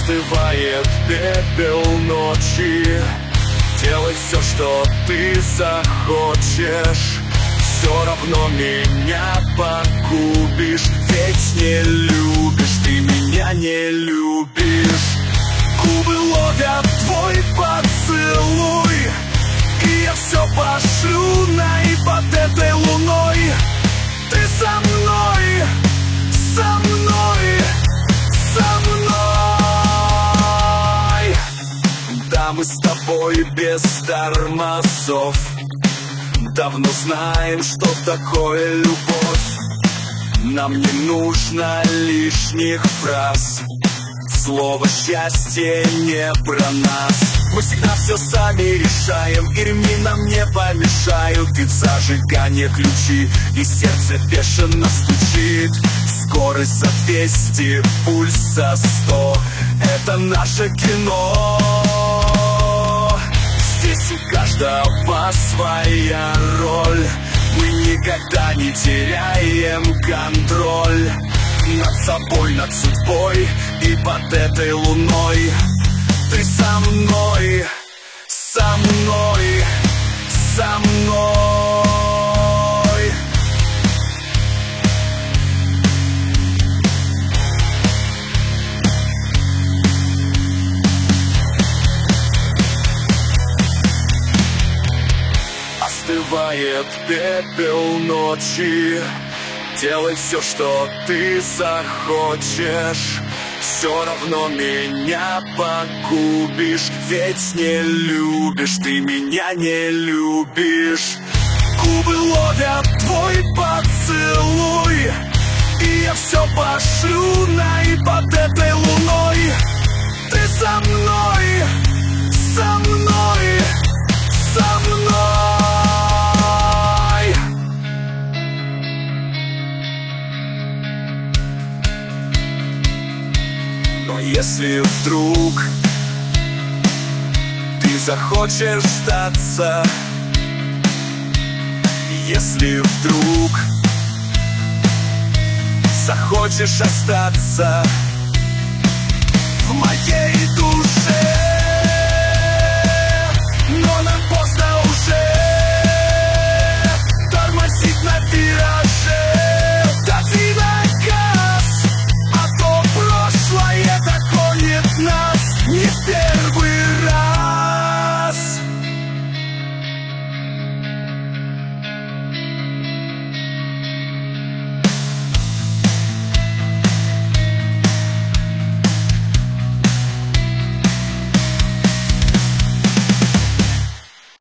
Остывает пепел ночи. Делай все, что ты захочешь, все равно меня погубишь. Ведь не любишь, ты меня не любишь. Губы ловят твой поцелуй, и я все пошлю под этой луной. Ты со мной, со мной, со мной. Да, мы с тобой без тормозов давно знаем, что такое любовь. Нам не нужно лишних фраз, слово «счастье» не про нас. Мы всегда все сами решаем, и ремни нам не помешают. И в зажигание ключи, и сердце бешено стучит. Скорость за 200, пульс за 100. Это наше кино. Здесь у каждого своя роль. Мы никогда не теряем контроль над собой, над судьбой и под этой луной. Ты со мной, со мной, со мной. Остывает пепел ночи. Делай все, что ты захочешь, все равно меня погубишь. Ведь не любишь, ты меня не любишь. Губы ловят твой поцелуй, и я все пошлю под этой луной. Ты со мной, со мной, со мной. Но если вдруг ты захочешь сдаться, если вдруг захочешь остаться,